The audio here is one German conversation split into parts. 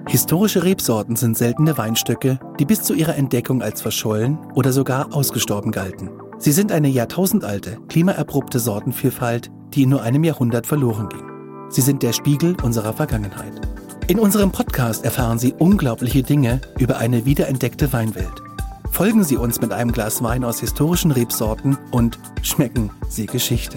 Historische Rebsorten sind seltene Weinstöcke, die bis zu ihrer Entdeckung als verschollen oder sogar ausgestorben galten. Sie sind eine jahrtausendalte, klimaerprobte Sortenvielfalt, die in nur einem Jahrhundert verloren ging. Sie sind der Spiegel unserer Vergangenheit. In unserem Podcast erfahren Sie unglaubliche Dinge über eine wiederentdeckte Weinwelt. Folgen Sie uns mit einem Glas Wein aus historischen Rebsorten und schmecken Sie Geschichte.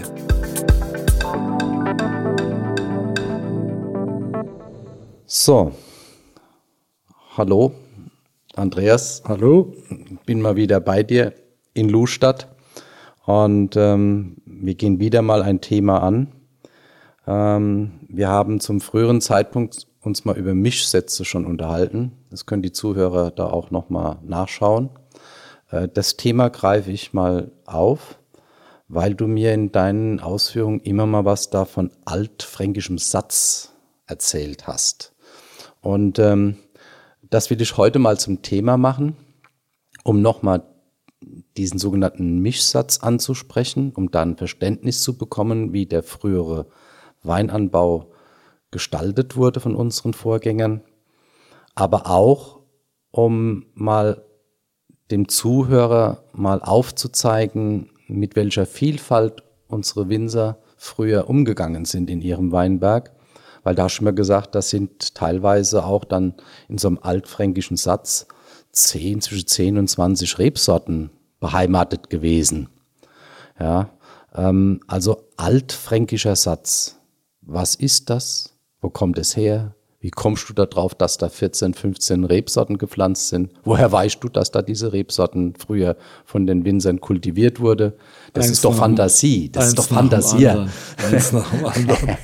So, hallo Andreas. Hallo. Bin mal wieder bei dir in Lustadt und wir gehen wieder mal ein Thema an. Wir haben zum früheren Zeitpunkt uns mal über Mischsätze schon unterhalten. Das können die Zuhörer da auch nochmal nachschauen. Das Thema greife ich mal auf, weil du mir in deinen Ausführungen immer mal was da von altfränkischem Satz erzählt hast. Und das will ich heute mal zum Thema machen, um nochmal diesen sogenannten Mischsatz anzusprechen, um da ein Verständnis zu bekommen, wie der frühere Weinanbau gestaltet wurde von unseren Vorgängern, aber auch, um mal dem Zuhörer mal aufzuzeigen, mit welcher Vielfalt unsere Winzer früher umgegangen sind in ihrem Weinberg. Weil da schon mal gesagt, das sind teilweise auch dann in so einem altfränkischen Satz zwischen 10 und 20 Rebsorten beheimatet gewesen. Ja, also altfränkischer Satz. Was ist das? Wo kommt es her? Wie kommst du darauf, dass da 14, 15 Rebsorten gepflanzt sind? Woher weißt du, dass da diese Rebsorten früher von den Winzern kultiviert wurde? Das ist doch Fantasie. Das ist doch Fantasie. Eins nach dem anderen.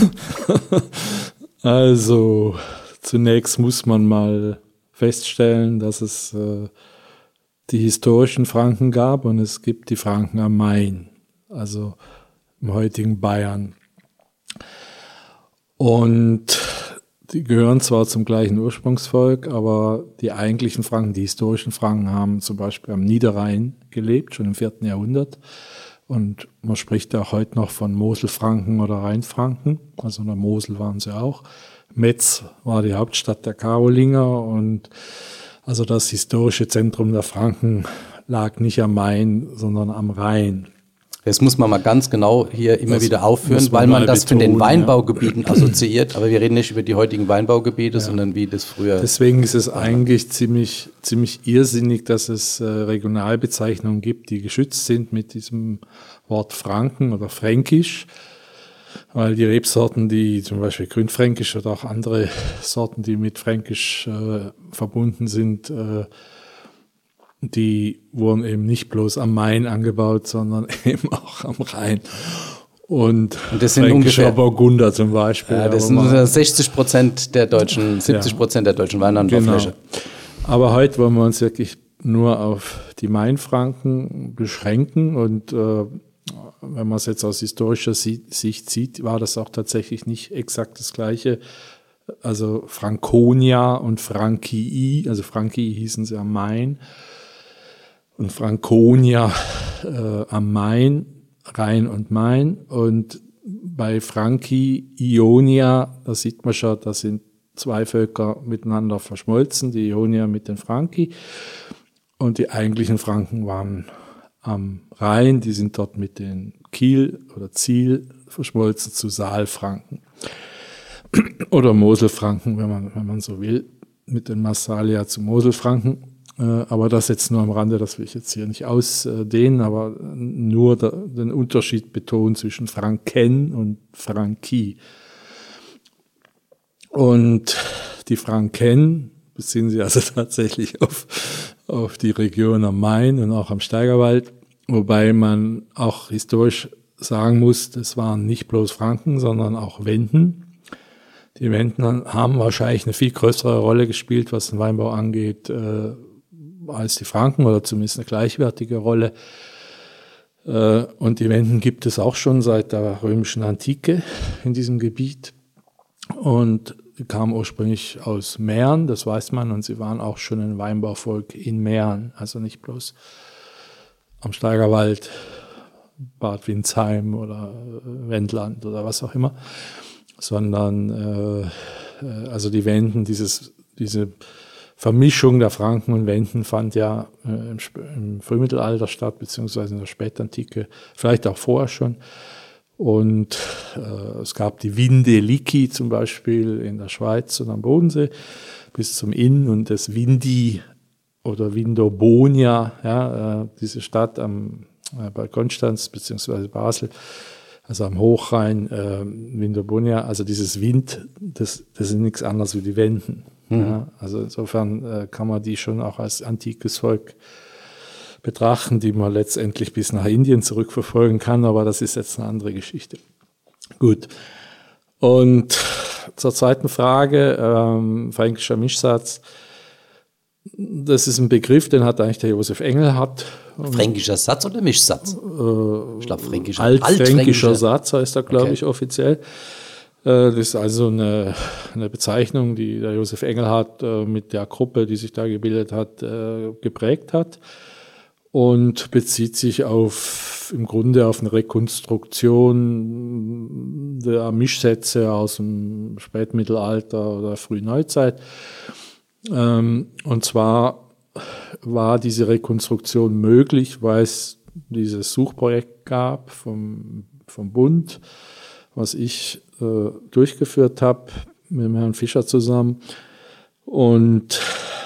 Also, zunächst muss man mal feststellen, dass es die historischen Franken gab und es gibt die Franken am Main, also im heutigen Bayern. Und die gehören zwar zum gleichen Ursprungsvolk, aber die eigentlichen Franken, die historischen Franken, haben zum Beispiel am Niederrhein gelebt, schon im 4. Jahrhundert. Und man spricht auch heute noch von Moselfranken oder Rheinfranken. Also in der Mosel waren sie auch. Metz war die Hauptstadt der Karolinger und also das historische Zentrum der Franken lag nicht am Main, sondern am Rhein. Das muss man mal ganz genau hier immer wieder aufführen, weil man das von den Weinbaugebieten assoziiert. Aber wir reden nicht über die heutigen Weinbaugebiete, sondern wie das früher. Deswegen ist es eigentlich ziemlich irrsinnig, dass es Regionalbezeichnungen gibt, die geschützt sind mit diesem Wort Franken oder Fränkisch. Weil die Rebsorten, die zum Beispiel Grünfränkisch oder auch andere Sorten, die mit Fränkisch verbunden sind, die wurden eben nicht bloß am Main angebaut, sondern eben auch am Rhein. Und das sind ungefähr Burgunder zum Beispiel. Ja, das sind 60% der deutschen, 70% der deutschen Weinanbaufläche. Genau. Aber heute wollen wir uns wirklich nur auf die Mainfranken beschränken. Und wenn man es jetzt aus historischer Sicht sieht, war das auch tatsächlich nicht exakt das Gleiche. Also Franconia und Frankii, also Frankii hießen sie am Main. Und Franconia am Main, Rhein und Main. Und bei Franki, Ionia, da sieht man schon, da sind zwei Völker miteinander verschmolzen, die Ionier mit den Franki. Und die eigentlichen Franken waren am Rhein, die sind dort mit den Kiel oder Ziel verschmolzen zu Saalfranken. Oder Moselfranken, wenn man so will, mit den Massalia zu Moselfranken. Aber das jetzt nur am Rande, das will ich jetzt hier nicht ausdehnen, aber nur den Unterschied betonen zwischen Franken und Franki. Und die Franken beziehen sich also tatsächlich auf die Region am Main und auch am Steigerwald, wobei man auch historisch sagen muss, das waren nicht bloß Franken, sondern auch Wenden. Die Wenden haben wahrscheinlich eine viel größere Rolle gespielt, was den Weinbau angeht, als die Franken oder zumindest eine gleichwertige Rolle. Und die Wenden gibt es auch schon seit der römischen Antike in diesem Gebiet. Und die kamen ursprünglich aus Mähren, das weiß man, und sie waren auch schon ein Weinbauvolk in Mähren, also nicht bloß am Steigerwald, Bad Windsheim oder Wendland oder was auch immer, sondern also die Wenden, dieses diese Vermischung der Franken und Wenden fand ja im Frühmittelalter statt, beziehungsweise in der Spätantike, vielleicht auch vorher schon. Und es gab die Vinde Lici zum Beispiel in der Schweiz und am Bodensee bis zum Inn und das Vindi oder Vindobonia, ja, diese Stadt bei Konstanz beziehungsweise Basel, also am Hochrhein, Vindobonia, also dieses Wind, das sind nichts anderes wie die Wenden. Ja, also insofern kann man die schon auch als antikes Volk betrachten, die man letztendlich bis nach Indien zurückverfolgen kann, aber das ist jetzt eine andere Geschichte. Gut. Und zur zweiten Frage, fränkischer Mischsatz. Das ist ein Begriff, den hat eigentlich der Josef Engelhardt. Fränkischer Satz oder Mischsatz? Ich glaube, Altfränkischer Satz heißt er, glaube ich, offiziell. Das ist also eine Bezeichnung, die der Josef Engelhardt mit der Gruppe, die sich da gebildet hat, geprägt hat und bezieht sich im Grunde auf eine Rekonstruktion der Mischsätze aus dem Spätmittelalter oder Frühneuzeit. Und zwar war diese Rekonstruktion möglich, weil es dieses Suchprojekt gab vom Bund, was ich durchgeführt habe mit dem Herrn Fischer zusammen. Und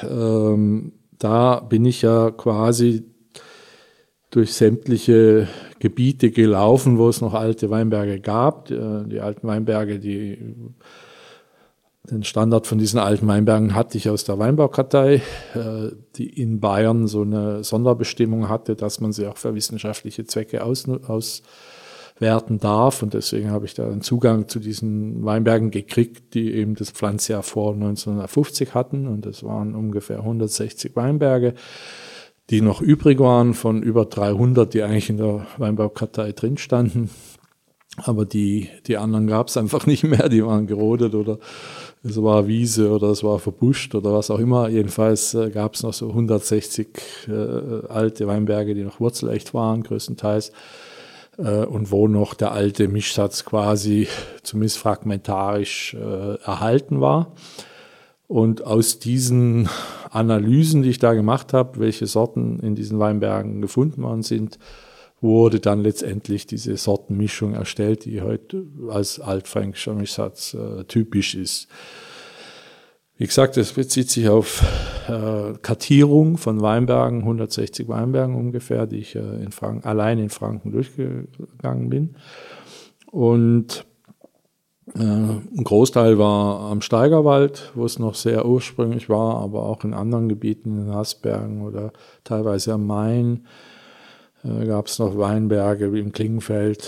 da bin ich ja quasi durch sämtliche Gebiete gelaufen, wo es noch alte Weinberge gab. Die alten Weinberge, den Standard von diesen alten Weinbergen hatte ich aus der Weinbaukartei, die in Bayern so eine Sonderbestimmung hatte, dass man sie auch für wissenschaftliche Zwecke auswerten darf. Und deswegen habe ich da einen Zugang zu diesen Weinbergen gekriegt, die eben das Pflanzjahr vor 1950 hatten. Und das waren ungefähr 160 Weinberge, die noch übrig waren von über 300, die eigentlich in der Weinbaukartei drin standen. Aber die anderen gab es einfach nicht mehr, die waren gerodet oder es war Wiese oder es war verbuscht oder was auch immer. Jedenfalls gab es noch so 160 alte Weinberge, die noch wurzelecht waren, größtenteils. Und wo noch der alte Mischsatz quasi zumindest fragmentarisch erhalten war. Und aus diesen Analysen, die ich da gemacht habe, welche Sorten in diesen Weinbergen gefunden worden sind, wurde dann letztendlich diese Sortenmischung erstellt, die heute als altfränkischer Mischsatz typisch ist. Wie gesagt, es bezieht sich auf Kartierung von Weinbergen, 160 Weinbergen ungefähr, die ich allein in Franken durchgegangen bin. Und ein Großteil war am Steigerwald, wo es noch sehr ursprünglich war, aber auch in anderen Gebieten, in den Haßbergen oder teilweise am Main gab es noch Weinberge wie im Klingenfeld.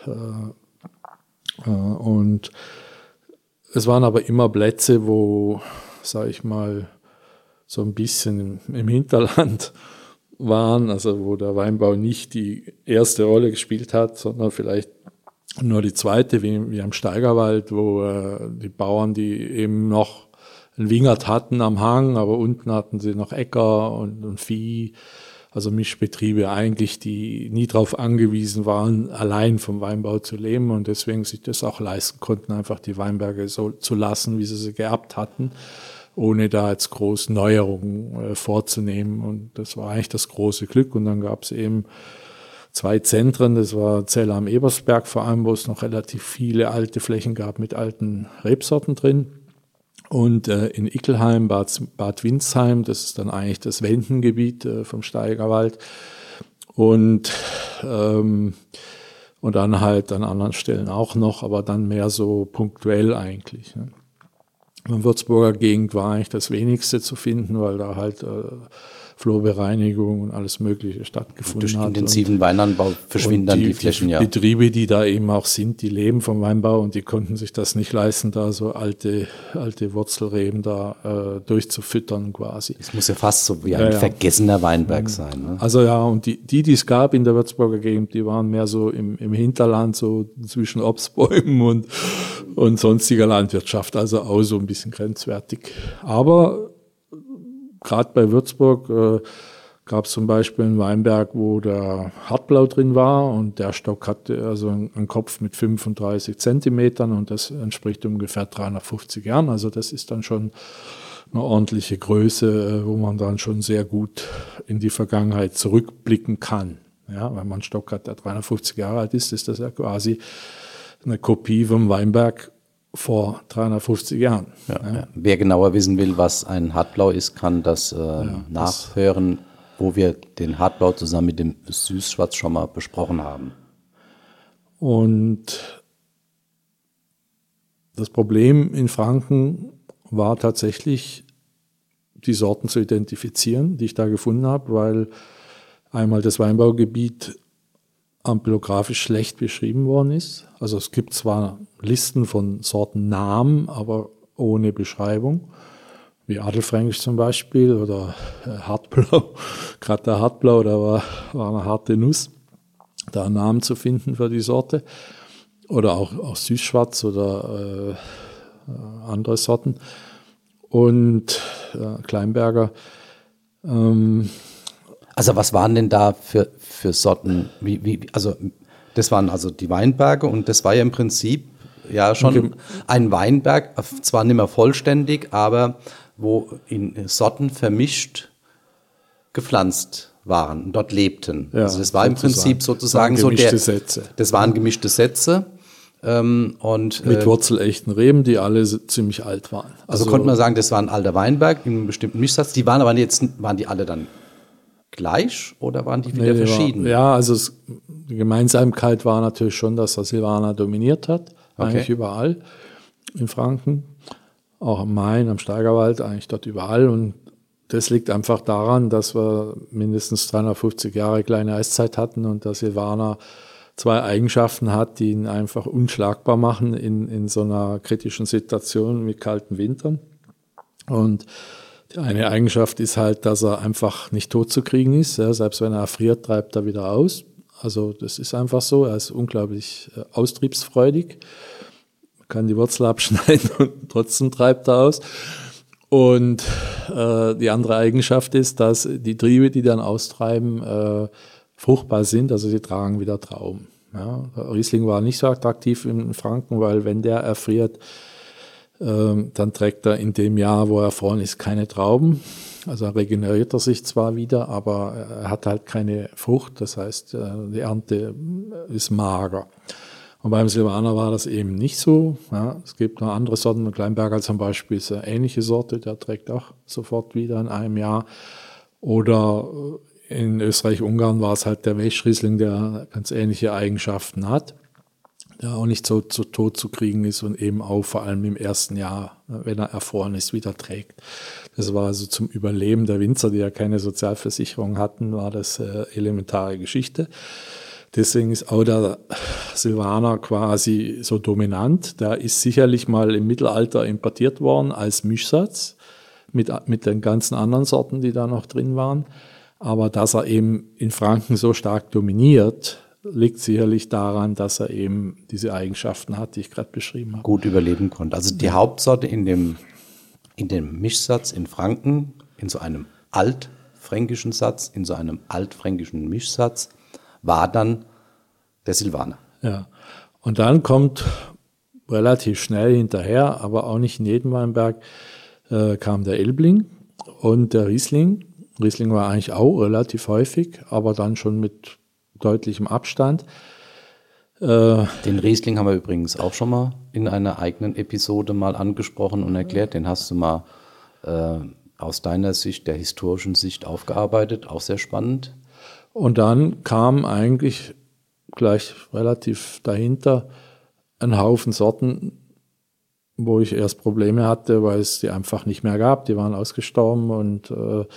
Und es waren aber immer Plätze, wo, sage ich mal, so ein bisschen im Hinterland waren, also wo der Weinbau nicht die erste Rolle gespielt hat, sondern vielleicht nur die zweite, wie am Steigerwald, wo die Bauern, die eben noch ein Wingert hatten am Hang, aber unten hatten sie noch Äcker und Vieh, also Mischbetriebe eigentlich, die nie darauf angewiesen waren, allein vom Weinbau zu leben und deswegen sich das auch leisten konnten, einfach die Weinberge so zu lassen, wie sie geerbt hatten, ohne da jetzt groß Neuerungen vorzunehmen. Und das war eigentlich das große Glück. Und dann gab es eben 2 Zentren, das war Zell am Ebersberg vor allem, wo es noch relativ viele alte Flächen gab mit alten Rebsorten drin. Und in Ickelheim, Bad Windsheim, das ist dann eigentlich das Wendengebiet vom Steigerwald. Und dann halt an anderen Stellen auch noch, aber dann mehr so punktuell eigentlich. Ne? In der Würzburger Gegend war eigentlich das wenigste zu finden, weil da halt Flurbereinigung und alles Mögliche stattgefunden hat. Durch hat. intensiven Weinanbau verschwinden dann die Flächen, ja. Die Betriebe, die da eben auch sind, die leben vom Weinbau und die konnten sich das nicht leisten, da so alte Wurzelreben da durchzufüttern quasi. Das muss ja fast so wie ein vergessener Weinberg sein. Ne? Also ja, und die es gab in der Würzburger Gegend, die waren mehr so im Hinterland, so zwischen Obstbäumen und sonstiger Landwirtschaft, also auch so ein bisschen grenzwertig. Aber gerade bei Würzburg gab es zum Beispiel einen Weinberg, wo der Hartblau drin war und der Stock hatte also einen Kopf mit 35 Zentimetern und das entspricht ungefähr 350 Jahren. Also das ist dann schon eine ordentliche Größe, wo man dann schon sehr gut in die Vergangenheit zurückblicken kann. Ja, wenn man einen Stock hat, der 350 Jahre alt ist das ja quasi eine Kopie vom Weinberg vor 350 Jahren. Ja. Wer genauer wissen will, was ein Hartblau ist, kann das nachhören, wo wir den Hartblau zusammen mit dem Süßschwarz schon mal besprochen haben. Und das Problem in Franken war tatsächlich, die Sorten zu identifizieren, die ich da gefunden habe, weil einmal das Weinbaugebiet ampelographisch schlecht beschrieben worden ist. Also es gibt zwar Listen von Sortennamen, aber ohne Beschreibung, wie Adelfränkisch zum Beispiel oder Hartblau. Gerade der Hartblau, da war eine harte Nuss, da einen Namen zu finden für die Sorte. Oder auch Süßschwarz oder andere Sorten. Und Kleinberger. Also was waren denn da für Sorten? Also das waren also die Weinberge und das war ja im Prinzip ja schon ein Weinberg, zwar nicht mehr vollständig, aber wo in Sorten vermischt gepflanzt waren und dort lebten. Ja, also das war im Prinzip sozusagen so Sätze. Das waren gemischte Sätze. Und mit wurzelechten Reben, die alle ziemlich alt waren. Also konnte man sagen, das war ein alter Weinberg in einem bestimmten Mischsatz. Die waren aber waren die alle dann gleich oder waren die wieder verschieden? Also die Gemeinsamkeit war natürlich schon, dass der Silvaner dominiert hat, eigentlich überall in Franken, auch am Main, am Steigerwald, eigentlich dort überall. Und das liegt einfach daran, dass wir mindestens 350 Jahre kleine Eiszeit hatten und der Silvaner zwei Eigenschaften hat, die ihn einfach unschlagbar machen in so einer kritischen Situation mit kalten Wintern. Und die eine Eigenschaft ist halt, dass er einfach nicht tot zu kriegen ist. Ja, selbst wenn er erfriert, treibt er wieder aus. Also das ist einfach so. Er ist unglaublich austriebsfreudig. Man kann die Wurzel abschneiden und trotzdem treibt er aus. Und die andere Eigenschaft ist, dass die Triebe, die dann austreiben, fruchtbar sind, also sie tragen wieder Trauben. Ja, Riesling war nicht so attraktiv in Franken, weil wenn der erfriert, dann trägt er in dem Jahr, wo er erfroren ist, keine Trauben. Also regeneriert er sich zwar wieder, aber er hat halt keine Frucht, das heißt, die Ernte ist mager. Und beim Silvaner war das eben nicht so. Ja, es gibt noch andere Sorten, der Kleinberger zum Beispiel ist eine ähnliche Sorte, der trägt auch sofort wieder in einem Jahr. Oder in Österreich-Ungarn war es halt der Welschriesling, der ganz ähnliche Eigenschaften hat, der auch nicht so zu tot zu kriegen ist und eben auch vor allem im ersten Jahr, wenn er erfroren ist, wieder trägt. Das war also zum Überleben der Winzer, die ja keine Sozialversicherung hatten, war das elementare Geschichte. Deswegen ist auch der Silvaner quasi so dominant. Der ist sicherlich mal im Mittelalter importiert worden als Mischsatz mit den ganzen anderen Sorten, die da noch drin waren. Aber dass er eben in Franken so stark dominiert, liegt sicherlich daran, dass er eben diese Eigenschaften hat, die ich gerade beschrieben habe. Gut überleben konnte. Also die Hauptsorte in dem Mischsatz in Franken, in so einem altfränkischen Satz, in so einem altfränkischen Mischsatz, war dann der Silvaner. Ja, und dann kommt relativ schnell hinterher, aber auch nicht in jedem Weinberg, kam der Elbling und der Riesling. Riesling war eigentlich auch relativ häufig, aber dann schon mit deutlichem Abstand. Den Riesling haben wir übrigens auch schon mal in einer eigenen Episode mal angesprochen und erklärt. Den hast du mal aus deiner Sicht, der historischen Sicht aufgearbeitet, auch sehr spannend. Und dann kam eigentlich gleich relativ dahinter ein Haufen Sorten, wo ich erst Probleme hatte, weil es die einfach nicht mehr gab. Die waren ausgestorben und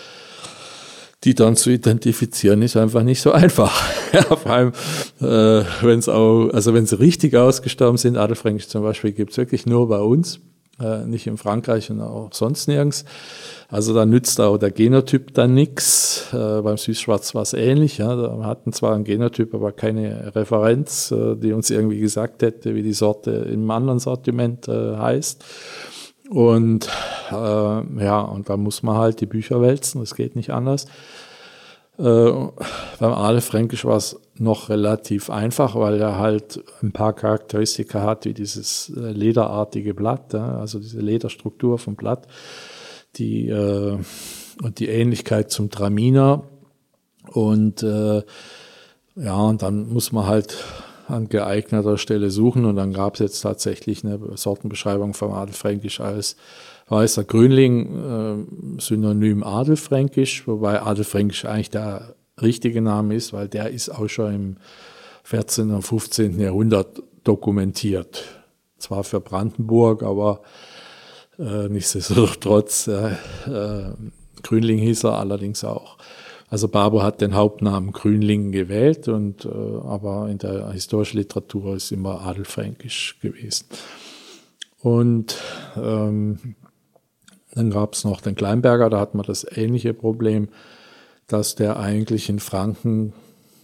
die dann zu identifizieren ist einfach nicht so einfach. Ja, vor allem, wenn sie richtig ausgestorben sind, Adelfränkisch zum Beispiel, gibt es wirklich nur bei uns, nicht in Frankreich und auch sonst nirgends. Also da nützt auch der Genotyp dann nichts. Beim Süßschwarz war es ähnlich. Ja. Wir hatten zwar einen Genotyp, aber keine Referenz, die uns irgendwie gesagt hätte, wie die Sorte im anderen Sortiment heißt. Und und da muss man halt die Bücher wälzen, das geht nicht anders. Beim Adelfränkisch war es noch relativ einfach, weil er halt ein paar Charakteristika hat, wie dieses lederartige Blatt, also diese Lederstruktur vom Blatt, und die Ähnlichkeit zum Traminer. Und und dann muss man halt an geeigneter Stelle suchen. Und dann gab es jetzt tatsächlich eine Sortenbeschreibung vom Adelfränkisch als weißer Grünling, Synonym Adelfränkisch, wobei Adelfränkisch eigentlich der richtige Name ist, weil der ist auch schon im 14. und 15. Jahrhundert dokumentiert. Zwar für Brandenburg, aber nichtsdestotrotz, Grünling hieß er allerdings auch. Also Barbour hat den Hauptnamen Grünling gewählt, aber in der historischen Literatur ist immer Adelfränkisch gewesen. Und dann gab es noch den Kleinberger, da hat man das ähnliche Problem, dass der eigentlich in Franken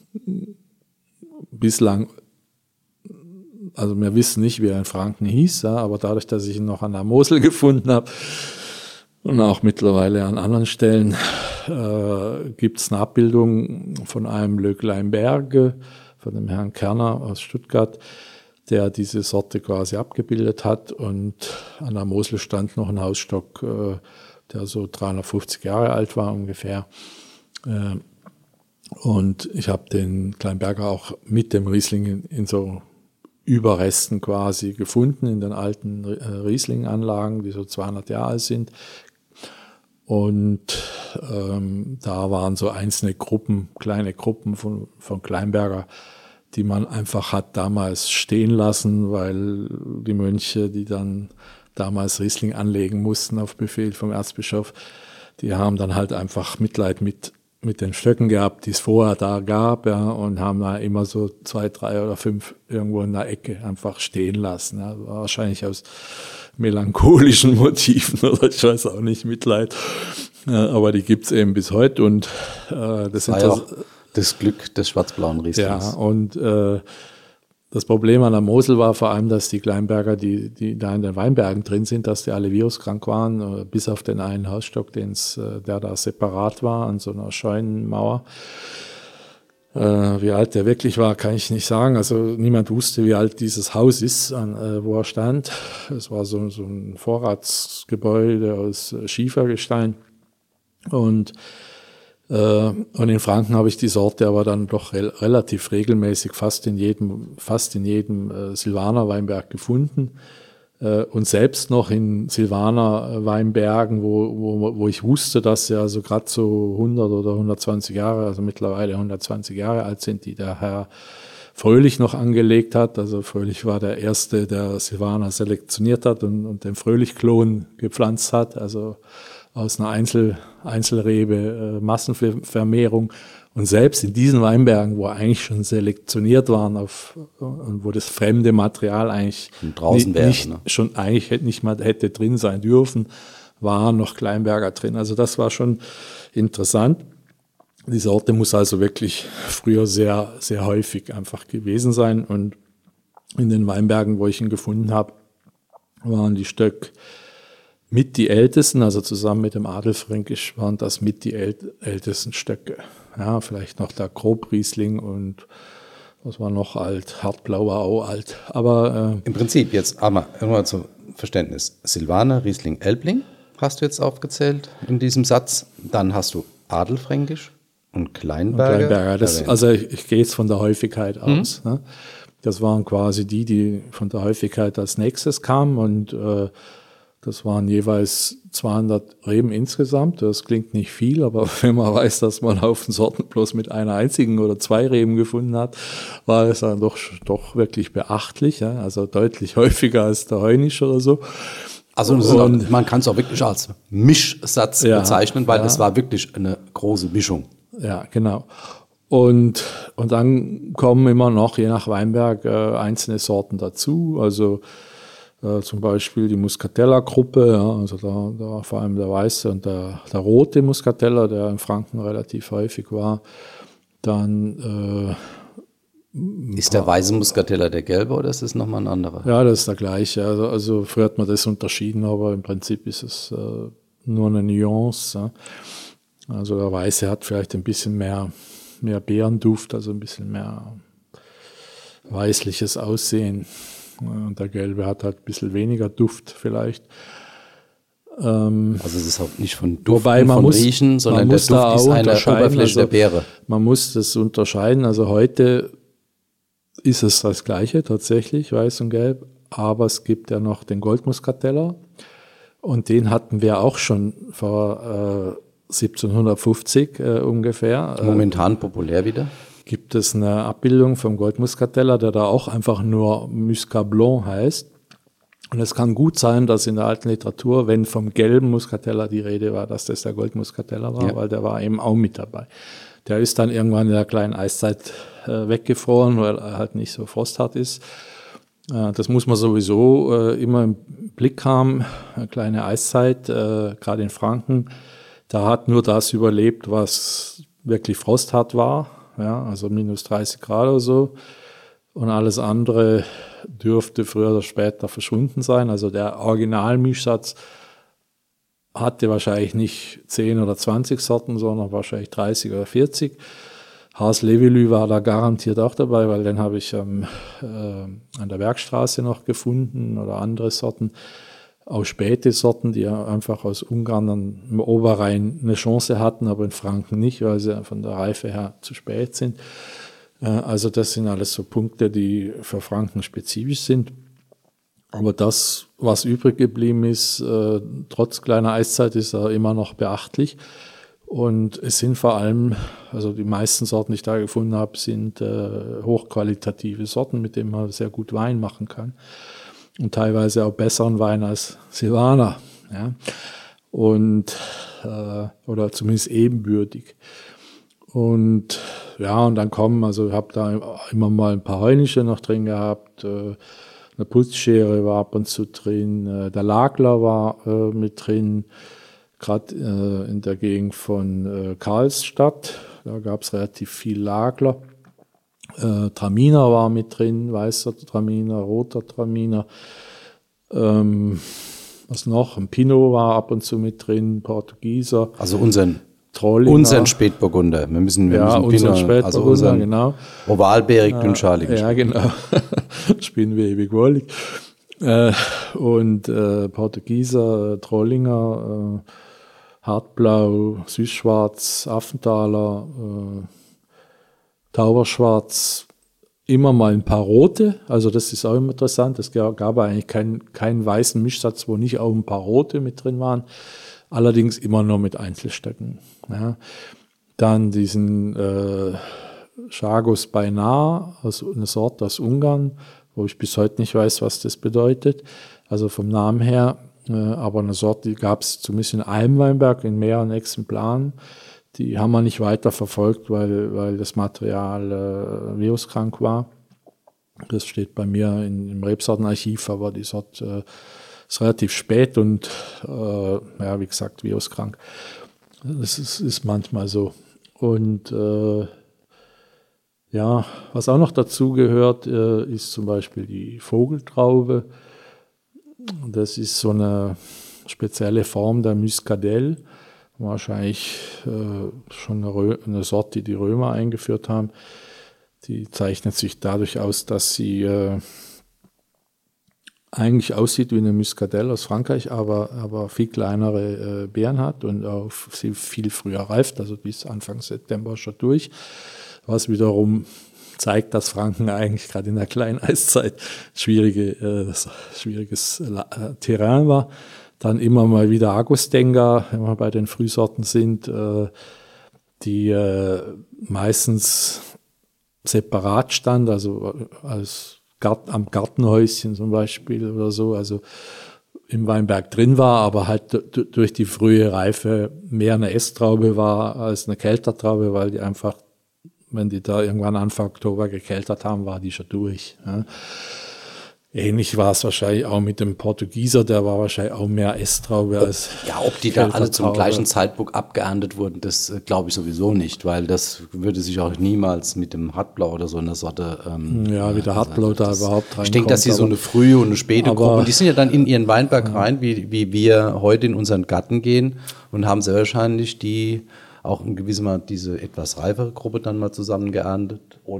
bislang, also wir wissen nicht, wie er in Franken hieß, ja, aber dadurch, dass ich ihn noch an der Mosel gefunden habe und auch mittlerweile an anderen Stellen, gibt es eine Abbildung von einem Le Kleinberge, von dem Herrn Kerner aus Stuttgart, der diese Sorte quasi abgebildet hat, und an der Mosel stand noch ein Hausstock, der so 350 Jahre alt war ungefähr. Und ich habe den Kleinberger auch mit dem Riesling in so Überresten quasi gefunden, in den alten Riesling-Anlagen, die so 200 Jahre alt sind. Und da waren so einzelne Gruppen, kleine Gruppen von Kleinberger, die man einfach hat damals stehen lassen, weil die Mönche, die dann damals Riesling anlegen mussten auf Befehl vom Erzbischof, die haben dann halt einfach Mitleid mit den Stöcken gehabt, die es vorher da gab, ja, und haben da immer so 2, 3 oder 5 irgendwo in der Ecke einfach stehen lassen. Ja, wahrscheinlich aus melancholischen Motiven oder ich weiß auch nicht, Mitleid. Aber die gibt's eben bis heute, und das sind ja auch das Glück des schwarzblauen Rieslings. Ja, und das Problem an der Mosel war vor allem, dass die Kleinberger, die da in den Weinbergen drin sind, dass die alle viruskrank waren, bis auf den einen Hausstock, der da separat war an so einer Scheunenmauer. Wie alt der wirklich war, kann ich nicht sagen. Also niemand wusste, wie alt dieses Haus ist, wo er stand. Es war so ein Vorratsgebäude aus Schiefergestein. Und in Franken habe ich die Sorte aber dann doch relativ regelmäßig fast in jedem Silvaner Weinberg gefunden. Und selbst noch in Silvaner Weinbergen, wo ich wusste, dass ja so gerade so 100 oder 120 Jahre, also mittlerweile 120 Jahre alt sind, die der Herr Fröhlich noch angelegt hat. Also Fröhlich war der Erste, der Silvaner selektioniert hat und den Fröhlich-Klon gepflanzt hat, also aus einer Einzelrebe, Massenvermehrung. Und selbst in diesen Weinbergen, wo eigentlich schon selektioniert waren und wo das fremde Material eigentlich nicht mal hätte drin sein dürfen, waren noch Kleinberger drin. Also das war schon interessant. Die Sorte muss also wirklich früher sehr, sehr häufig einfach gewesen sein. Und in den Weinbergen, wo ich ihn gefunden habe, waren die Stöcke mit die ältesten, also zusammen mit dem Adelfränkisch waren das mit die ältesten Stöcke. Ja, vielleicht noch der Grobriesling und was war noch alt? Hartblau war auch alt. Aber im Prinzip jetzt aber immer zum Verständnis. Silvaner, Riesling, Elbling hast du jetzt aufgezählt in diesem Satz. Dann hast du Adelfränkisch und Kleinberger. Also ich gehe jetzt von der Häufigkeit aus. Ne? Das waren quasi die von der Häufigkeit als nächstes kamen, und das waren jeweils 200 Reben insgesamt. Das klingt nicht viel, aber wenn man weiß, dass man einen Haufen Sorten bloß mit einer einzigen oder 2 Reben gefunden hat, war es dann doch wirklich beachtlich. Ja? Also deutlich häufiger als der Heunisch oder so. Also man kann es auch wirklich als Mischsatz bezeichnen, weil es war wirklich eine große Mischung. Ja, genau. Und dann kommen immer noch, je nach Weinberg, einzelne Sorten dazu. Also zum Beispiel die Muscatella-Gruppe, ja, also da vor allem der weiße und der rote Muscatella, der in Franken relativ häufig war. Dann ist der weiße Muscatella der gelbe oder ist es nochmal ein anderer? Ja, das ist der gleiche. Also früher hat man das unterschieden, aber im Prinzip ist es nur eine Nuance. Ja. Also der weiße hat vielleicht ein bisschen mehr Beerenduft, also ein bisschen mehr weißliches Aussehen. Und der gelbe hat halt ein bisschen weniger Duft vielleicht. Also es ist auch nicht von Duft Wobei und man von muss, Riechen, sondern der muss da Duft ist auch eine unterscheiden. Oberfläche der Beere. Man muss das unterscheiden. Also heute ist es das Gleiche tatsächlich, weiß und gelb. Aber es gibt ja noch den Goldmuskateller. Und den hatten wir auch schon vor 1750 ungefähr. Momentan populär wieder. Gibt es eine Abbildung vom Goldmuskateller, der da auch einfach nur Muscat Blanc heißt. Und es kann gut sein, dass in der alten Literatur, wenn vom gelben Muskateller die Rede war, dass das der Goldmuskateller war, weil der war eben auch mit dabei. Der ist dann irgendwann in der kleinen Eiszeit weggefroren, weil er halt nicht so frosthart ist. Das muss man sowieso immer im Blick haben. Eine kleine Eiszeit, gerade in Franken, da hat nur das überlebt, was wirklich frosthart war, ja, also minus 30 Grad oder so. Und alles andere dürfte früher oder später verschwunden sein. Also der Originalmischsatz hatte wahrscheinlich nicht 10 oder 20 Sorten, sondern wahrscheinlich 30 oder 40. Haas-Levelü war da garantiert auch dabei, weil den habe ich an der Bergstraße noch gefunden oder andere Sorten. Auch späte Sorten, die einfach aus Ungarn dann im Oberrhein eine Chance hatten, aber in Franken nicht, weil sie von der Reife her zu spät sind. Also das sind alles so Punkte, die für Franken spezifisch sind. Aber das, was übrig geblieben ist, trotz kleiner Eiszeit, ist immer noch beachtlich. Und es sind vor allem, also die meisten Sorten, die ich da gefunden habe, sind hochqualitative Sorten, mit denen man sehr gut Wein machen kann. Und teilweise auch besseren Wein als Silvaner. Ja? Und, oder zumindest ebenbürtig. Und ja, und dann kommen, also ich habe da immer mal ein paar Heunische noch drin gehabt, eine Putzschere war ab und zu drin, der Lagler war mit drin, gerade in der Gegend von Karlstadt, da gab es relativ viel Lagler. Traminer war mit drin, weißer Traminer, roter Traminer. Was noch? Ein Pinot war ab und zu mit drin, Portugieser. Also unseren Trollinger. Spätburgunder. Wir müssen unseren Pinot, Spätburgunder, also unseren genau. ovalbeerig, dünnschaligen. Ja, genau. Spinnwebig, wollig. Und Portugieser, Trollinger, Hartblau, Süßschwarz, Affenthaler, Tauberschwarz, immer mal ein paar rote, also das ist auch immer interessant. Es gab eigentlich keinen weißen Mischsatz, wo nicht auch ein paar rote mit drin waren. Allerdings immer nur mit Einzelstöcken. Ja. Dann diesen Chagos Beinar, also eine Sorte aus Ungarn, wo ich bis heute nicht weiß, was das bedeutet. Also vom Namen her, aber eine Sorte, die gab es zumindest in Almweinberg in mehreren Exemplaren. Die haben wir nicht weiter verfolgt, weil das Material viruskrank war. Das steht bei mir im Rebsortenarchiv, aber die Sorte ist relativ spät und ja, wie gesagt, viruskrank. Das ist manchmal so. Und ja, was auch noch dazu gehört, ist zum Beispiel die Vogeltraube. Das ist so eine spezielle Form der Muscadelle. Wahrscheinlich schon eine Sorte, die Römer eingeführt haben. Die zeichnet sich dadurch aus, dass sie eigentlich aussieht wie eine Muscadelle aus Frankreich, aber viel kleinere Beeren hat und auch viel früher reift, also bis Anfang September schon durch. Was wiederum zeigt, dass Franken eigentlich gerade in der kleinen Eiszeit schwieriges Terrain war. Dann immer mal wieder Agustenga, wenn wir bei den Frühsorten sind, die meistens separat stand, also am Gartenhäuschen zum Beispiel oder so, also im Weinberg drin war, aber halt durch die frühe Reife mehr eine Esstraube war als eine Keltertraube, weil die einfach, wenn die da irgendwann Anfang Oktober gekeltert haben, war die schon durch. Ja. Ähnlich war es wahrscheinlich auch mit dem Portugieser, der war wahrscheinlich auch mehr Esstraube als ja, ob die da alle zum gleichen Zeitpunkt abgeerntet wurden, das glaube ich sowieso nicht, weil das würde sich auch niemals mit dem Hartblau oder so einer Sorte ja, wie der Hartblau da überhaupt reinkommt. Ich denke, dass sie so eine frühe und eine späte Gruppe, und die sind ja dann in ihren Weinberg rein, wie wir heute in unseren Garten gehen, und haben sehr wahrscheinlich die auch in gewissem Maße diese etwas reifere Gruppe dann mal zusammen geerntet oder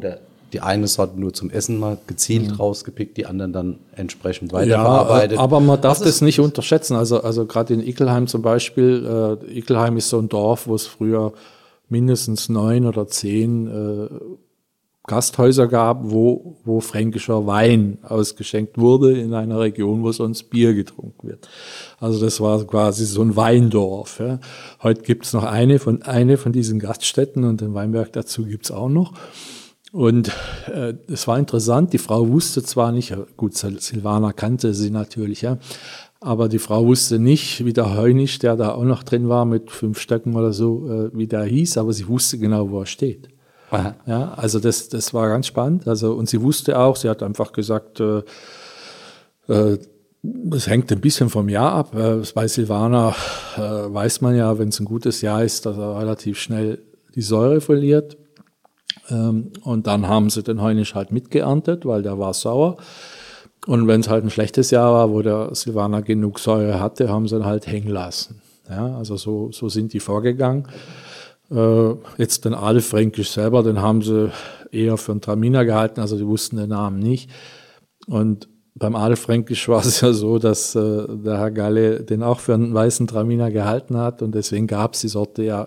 die eine Sorte nur zum Essen mal gezielt rausgepickt, die anderen dann entsprechend weiterverarbeitet. Ja, aber man darf das nicht unterschätzen. Also gerade in Ickelheim zum Beispiel, Ickelheim ist so ein Dorf, wo es früher mindestens 9 oder 10 Gasthäuser gab, wo fränkischer Wein ausgeschenkt wurde in einer Region, wo sonst Bier getrunken wird. Also das war quasi so ein Weindorf. Ja. Heute gibt es noch eine von diesen Gaststätten und den Weinberg dazu gibt es auch noch. Und es war interessant, die Frau wusste zwar nicht, gut, Silvana kannte sie natürlich, ja, aber die Frau wusste nicht, wie der Heunisch, der da auch noch drin war mit 5 Stöcken oder so, wie der hieß, aber sie wusste genau, wo er steht. Aha. Ja, also das war ganz spannend. Also, und sie wusste auch, sie hat einfach gesagt, es hängt ein bisschen vom Jahr ab. Bei Silvaner weiß man ja, wenn es ein gutes Jahr ist, dass er relativ schnell die Säure verliert. Und dann haben sie den Heunisch halt mitgeerntet, weil der war sauer. Und wenn es halt ein schlechtes Jahr war, wo der Silvaner genug Säure hatte, haben sie ihn halt hängen lassen. Ja, also so sind die vorgegangen. Jetzt den Adelfränkisch selber, den haben sie eher für einen Traminer gehalten, also die wussten den Namen nicht. Und beim Adelfränkisch war es ja so, dass der Herr Galle den auch für einen weißen Traminer gehalten hat und deswegen gab es die Sorte ja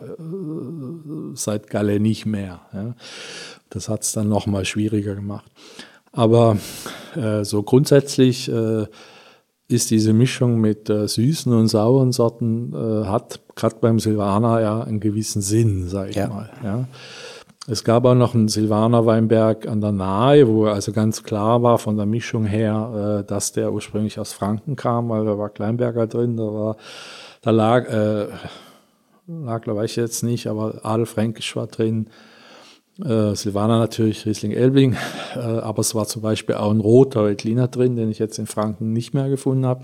seit Galle nicht mehr. Ja. Das hat es dann nochmal schwieriger gemacht. Aber so grundsätzlich ist diese Mischung mit süßen und sauren Sorten, hat gerade beim Silvaner ja einen gewissen Sinn, sage ich mal. Ja. Es gab auch noch einen Silvaner Weinberg an der Nahe, wo also ganz klar war von der Mischung her, dass der ursprünglich aus Franken kam, weil da war Kleinberger drin, da lag, weiß ich jetzt nicht, aber Adelfränkisch war drin. Silvaner natürlich, Riesling Elbling, aber es war zum Beispiel auch ein roter Veltliner drin, den ich jetzt in Franken nicht mehr gefunden habe.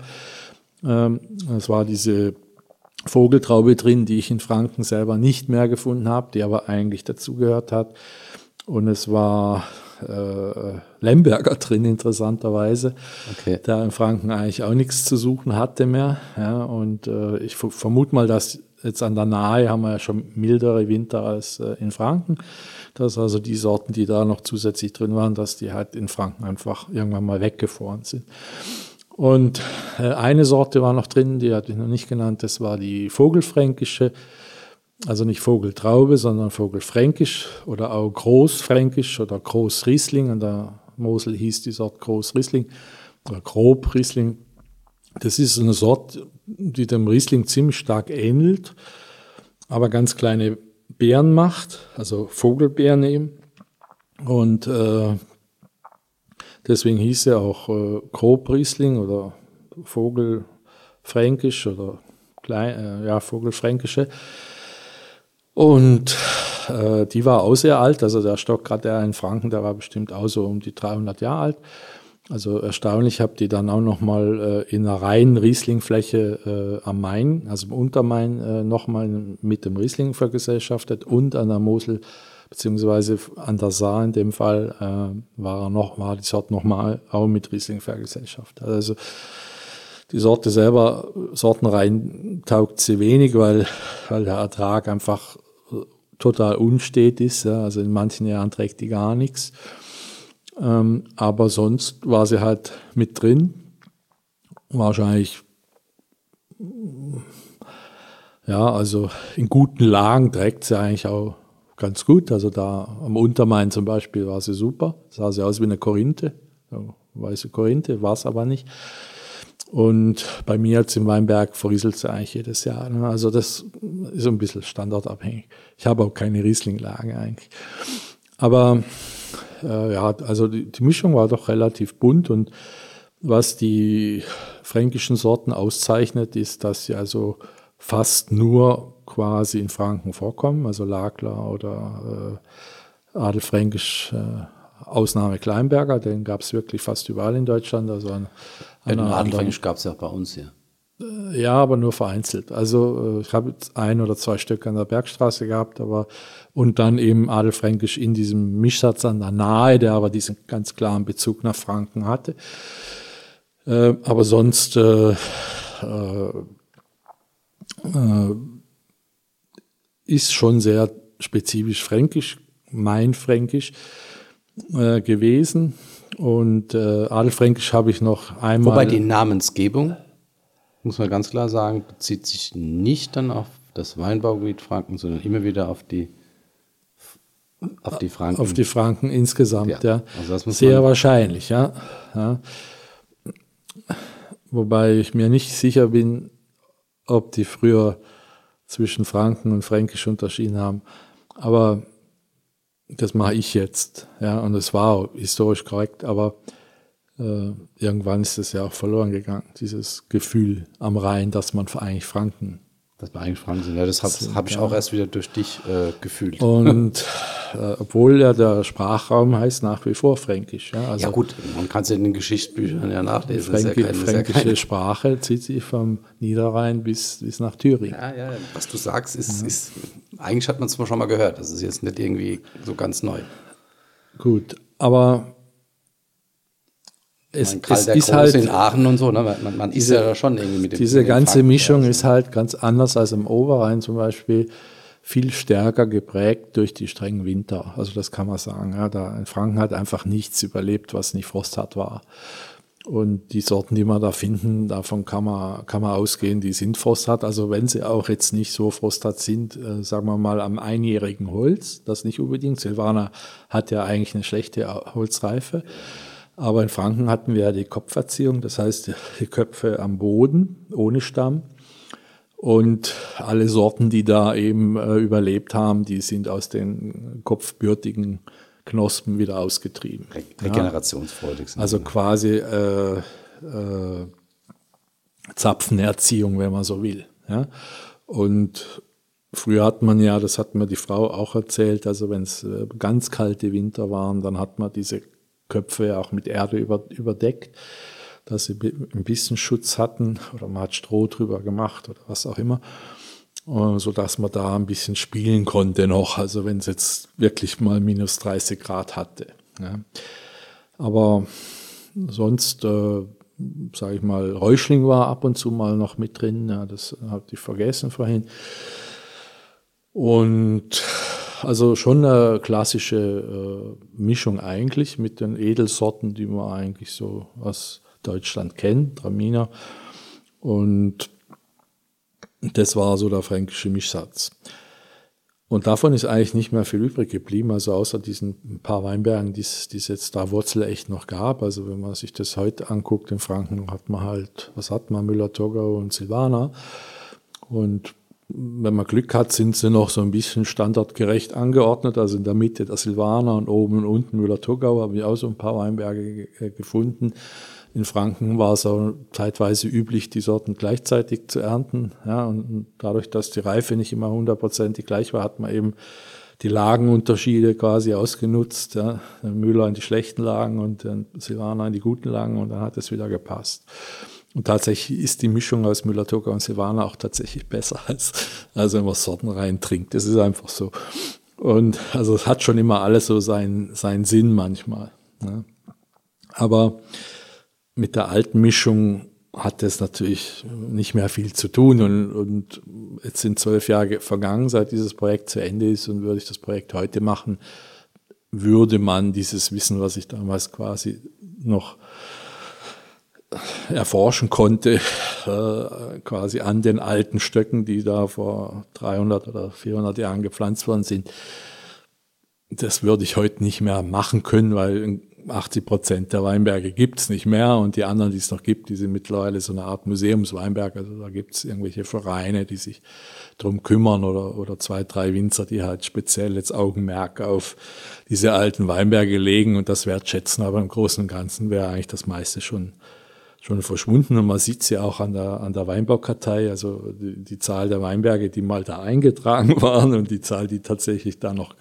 Es war diese Vogeltraube drin, die ich in Franken selber nicht mehr gefunden habe, die aber eigentlich dazugehört hat. Und es war Lemberger drin, interessanterweise, okay, der in Franken eigentlich auch nichts zu suchen hatte mehr. Ja, und ich vermute mal, dass jetzt an der Nahe haben wir ja schon mildere Winter als in Franken. Dass also die Sorten, die da noch zusätzlich drin waren, dass die halt in Franken einfach irgendwann mal weggefroren sind. Und eine Sorte war noch drin, die hatte ich noch nicht genannt, das war die Vogelfränkische, also nicht Vogeltraube, sondern Vogelfränkisch oder auch Großfränkisch oder Großriesling. An der Mosel hieß die Sorte Großriesling oder Grobriesling. Das ist eine Sorte, die dem Riesling ziemlich stark ähnelt, aber ganz kleine Beeren macht, also Vogelbeeren eben. Und deswegen hieß er auch Grobriesling oder Vogelfränkisch oder Vogelfränkische. Und die war auch sehr alt, also der Stock, gerade der in Franken, der war bestimmt auch so um die 300 Jahre alt. Also erstaunlich, ich habe die dann auch nochmal in einer reinen Rieslingfläche am Main, also im Untermain, nochmal mit dem Riesling vergesellschaftet und an der Mosel, beziehungsweise an der Saar in dem Fall, war die Sorte nochmal auch mit Riesling vergesellschaftet. Also die Sorte selber, sortenrein taugt sie wenig, weil der Ertrag einfach total unstet ist. Ja. Also in manchen Jahren trägt die gar nichts. Aber sonst war sie halt mit drin. Wahrscheinlich, ja, also in guten Lagen trägt sie eigentlich auch ganz gut. Also da am Untermain zum Beispiel war sie super. Sah sie aus wie eine Korinthe, weiße Korinthe, war es aber nicht. Und bei mir jetzt im Weinberg verrieselt sie eigentlich jedes Jahr. Also das ist ein bisschen standardabhängig. Ich habe auch keine Rieslinglage eigentlich. Aber also die Mischung war doch relativ bunt und was die fränkischen Sorten auszeichnet, ist, dass sie also fast nur quasi in Franken vorkommen, also Lagler oder Adelfränkisch, Ausnahme Kleinberger, den gab es wirklich fast überall in Deutschland. Also den Adelfränkisch gab es ja auch bei uns hier. Ja, aber nur vereinzelt. Also ich habe jetzt 1 oder 2 Stück an der Bergstraße gehabt, und dann eben Adelfränkisch in diesem Mischsatz an der Nahe, der aber diesen ganz klaren Bezug nach Franken hatte. Aber sonst ist schon sehr spezifisch fränkisch, mainfränkisch. gewesen. Und Adelfränkisch habe ich noch einmal. Wobei die Namensgebung, muss man ganz klar sagen, bezieht sich nicht dann auf das Weinbaugebiet Franken, sondern immer wieder auf die Franken. Auf die Franken insgesamt, ja. Also das muss sehr wahrscheinlich, ja. Wobei ich mir nicht sicher bin, ob die früher zwischen Franken und Fränkisch unterschieden haben. Aber das mache ich jetzt, ja. Und es war auch historisch korrekt, aber irgendwann ist es ja auch verloren gegangen, dieses Gefühl am Rhein, dass man eigentlich Franken. Das war eigentlich Franken. Ja, das hab ich auch erst wieder durch dich gefühlt. Und obwohl ja der Sprachraum heißt nach wie vor Fränkisch. Ja, also ja gut, man kann es in den Geschichtsbüchern ja nachlesen. Fränkische Sprache zieht sich vom Niederrhein bis nach Thüringen. Ja, was du sagst, ist eigentlich hat man es schon mal gehört. Das ist jetzt nicht irgendwie so ganz neu. Gut, aber es ist halt in Aachen und so, ne? Man ist ja schon irgendwie mit dem. Diese ganze Mischung ist halt ganz anders als im Oberrhein zum Beispiel, viel stärker geprägt durch die strengen Winter. Also das kann man sagen. Ja, da in Franken hat einfach nichts überlebt, was nicht frosthart war. Und die Sorten, die man da finden, davon kann man ausgehen, die sind frosthart. Also wenn sie auch jetzt nicht so frosthart sind, sagen wir mal am einjährigen Holz, das nicht unbedingt. Silvaner hat ja eigentlich eine schlechte Holzreife. Aber in Franken hatten wir ja die Kopferziehung, das heißt die Köpfe am Boden, ohne Stamm. Und alle Sorten, die da eben überlebt haben, die sind aus den kopfbürtigen Knospen wieder ausgetrieben. Regenerationsfreudig sind. Also quasi Zapfenerziehung, wenn man so will. Ja? Und früher hat man ja, das hat mir die Frau auch erzählt, also wenn es ganz kalte Winter waren, dann hat man diese Köpfe auch mit Erde überdeckt, dass sie ein bisschen Schutz hatten oder man hat Stroh drüber gemacht oder was auch immer, sodass man da ein bisschen spielen konnte noch, also wenn es jetzt wirklich mal minus 30 Grad hatte. Ja. Aber sonst, sage ich mal, Räuschling war ab und zu mal noch mit drin, ja, das hatte ich vergessen vorhin. Und also schon eine klassische Mischung eigentlich mit den Edelsorten, die man eigentlich so aus Deutschland kennt, Traminer. Und das war so der fränkische Mischsatz. Und davon ist eigentlich nicht mehr viel übrig geblieben, also außer diesen paar Weinbergen, die es jetzt da wurzelecht noch gab. Also wenn man sich das heute anguckt, in Franken hat man halt, was hat man, Müller-Thurgau und Silvaner. Und wenn man Glück hat, sind sie noch so ein bisschen standardgerecht angeordnet, also in der Mitte der Silvaner und oben und unten Müller-Thurgau, habe ich auch so ein paar Weinberge gefunden. In Franken war es auch zeitweise üblich, die Sorten gleichzeitig zu ernten. Ja, und dadurch, dass die Reife nicht immer 100% gleich war, hat man eben die Lagenunterschiede quasi ausgenutzt. Ja. Der Müller in die schlechten Lagen und der Silvaner in die guten Lagen und dann hat es wieder gepasst. Und tatsächlich ist die Mischung aus Müller-Thurgau und Silvaner auch tatsächlich besser als wenn man Sorten reintrinkt. Das ist einfach so. Und also es hat schon immer alles so seinen Sinn manchmal. Ne? Aber mit der alten Mischung hat das natürlich nicht mehr viel zu tun. Und jetzt sind 12 Jahre vergangen, seit dieses Projekt zu Ende ist. Und würde ich das Projekt heute machen, würde man dieses Wissen, was ich damals quasi noch erforschen konnte, quasi an den alten Stöcken, die da vor 300 oder 400 Jahren gepflanzt worden sind. Das würde ich heute nicht mehr machen können, weil 80% der Weinberge gibt es nicht mehr und die anderen, die es noch gibt, die sind mittlerweile so eine Art Museumsweinberg. Also da gibt es irgendwelche Vereine, die sich drum kümmern oder 2, 3 Winzer, die halt speziell jetzt Augenmerk auf diese alten Weinberge legen und das wertschätzen. Aber im Großen und Ganzen wäre eigentlich das meiste schon verschwunden und man sieht es ja auch an der Weinbaukartei, also die Zahl der Weinberge, die mal da eingetragen waren und die Zahl, die tatsächlich da noch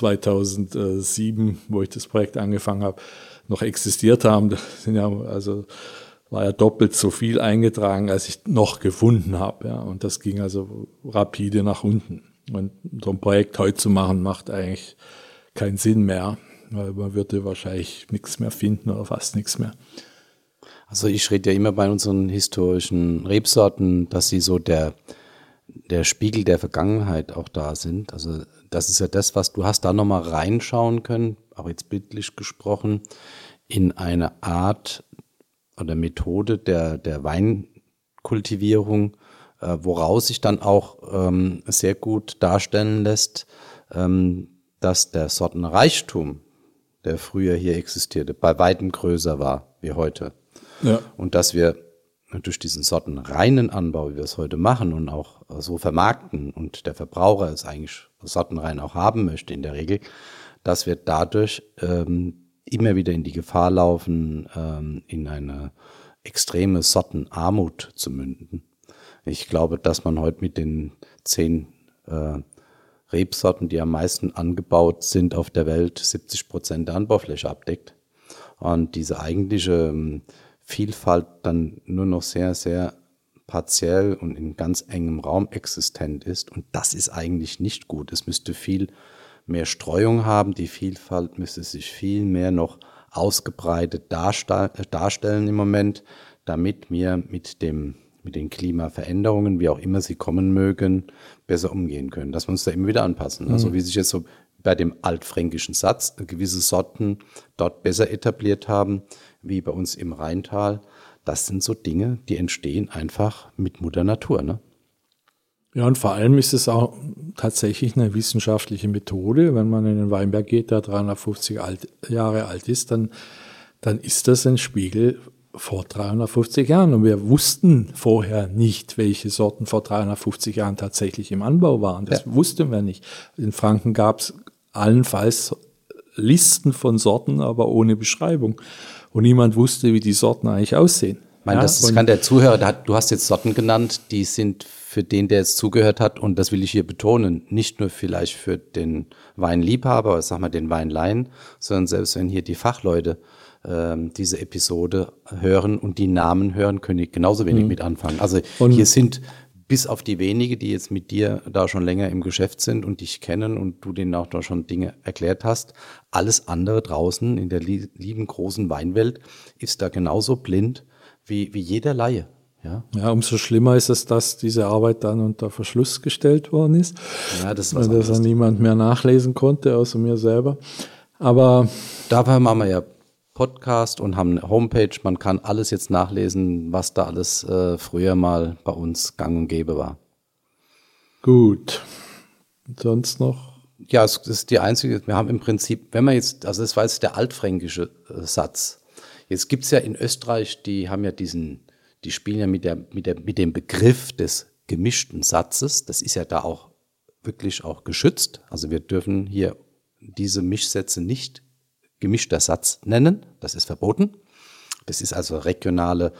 2007, wo ich das Projekt angefangen habe, noch existiert haben, das sind ja, also war ja doppelt so viel eingetragen, als ich noch gefunden habe, ja, und das ging also rapide nach unten. Und so ein Projekt heute zu machen, macht eigentlich keinen Sinn mehr, weil man würde wahrscheinlich nichts mehr finden oder fast nichts mehr. Also ich rede ja immer bei unseren historischen Rebsorten, dass sie so der der Spiegel der Vergangenheit auch da sind. Also das ist ja das, was du hast da nochmal reinschauen können, auch jetzt bildlich gesprochen, in eine Art oder Methode der Weinkultivierung, woraus sich dann auch sehr gut darstellen lässt, dass der Sortenreichtum, der früher hier existierte, bei weitem größer war wie heute. Ja. Und dass wir durch diesen sortenreinen Anbau, wie wir es heute machen und auch so vermarkten und der Verbraucher es eigentlich sortenrein auch haben möchte in der Regel, dass wir dadurch immer wieder in die Gefahr laufen, in eine extreme Sortenarmut zu münden. Ich glaube, dass man heute mit den 10 Rebsorten, die am meisten angebaut sind auf der Welt, 70% der Anbaufläche abdeckt. Und diese eigentliche Vielfalt dann nur noch sehr, sehr partiell und in ganz engem Raum existent ist. Und das ist eigentlich nicht gut. Es müsste viel mehr Streuung haben. Die Vielfalt müsste sich viel mehr noch ausgebreitet darstellen im Moment, damit wir mit den Klimaveränderungen, wie auch immer sie kommen mögen, besser umgehen können. Dass wir uns da immer wieder anpassen. Also wie sich jetzt so bei dem altfränkischen Satz gewisse Sorten dort besser etabliert haben, wie bei uns im Rheintal. Das sind so Dinge, die entstehen einfach mit Mutter Natur, ne? Ja, und vor allem ist es auch tatsächlich eine wissenschaftliche Methode. Wenn man in den Weinberg geht, der 350 Jahre alt ist, dann ist das ein Spiegel vor 350 Jahren. Und wir wussten vorher nicht, welche Sorten vor 350 Jahren tatsächlich im Anbau waren. Das wussten wir nicht. In Franken gab es allenfalls Listen von Sorten, aber ohne Beschreibung. Und niemand wusste, wie die Sorten eigentlich aussehen. Ich meine, das kann der Zuhörer, du hast jetzt Sorten genannt, die sind für den, der jetzt zugehört hat, und das will ich hier betonen, nicht nur vielleicht für den Weinliebhaber, oder sag mal den Weinlaien, sondern selbst wenn hier die Fachleute diese Episode hören und die Namen hören, können die genauso wenig mit anfangen. Also hier sind bis auf die wenige, die jetzt mit dir da schon länger im Geschäft sind und dich kennen und du denen auch da schon Dinge erklärt hast, alles andere draußen in der lieben großen Weinwelt ist da genauso blind wie jeder Laie. Ja, umso schlimmer ist es, dass diese Arbeit dann unter Verschluss gestellt worden ist. Ja, das ist weil das dann niemand mehr nachlesen konnte, außer mir selber. Aber dafür machen wir ja Podcast und haben eine Homepage. Man kann alles jetzt nachlesen, was da alles früher mal bei uns gang und gäbe war. Gut. Und sonst noch? Ja, es ist die einzige, wir haben im Prinzip, wenn man jetzt, also das war jetzt der altfränkische Satz. Jetzt gibt's ja in Österreich, die haben ja die spielen ja mit dem Begriff des gemischten Satzes. Das ist ja da auch wirklich auch geschützt. Also wir dürfen hier diese Mischsätze nicht gemischter Satz nennen. Das ist verboten. Das ist also regionale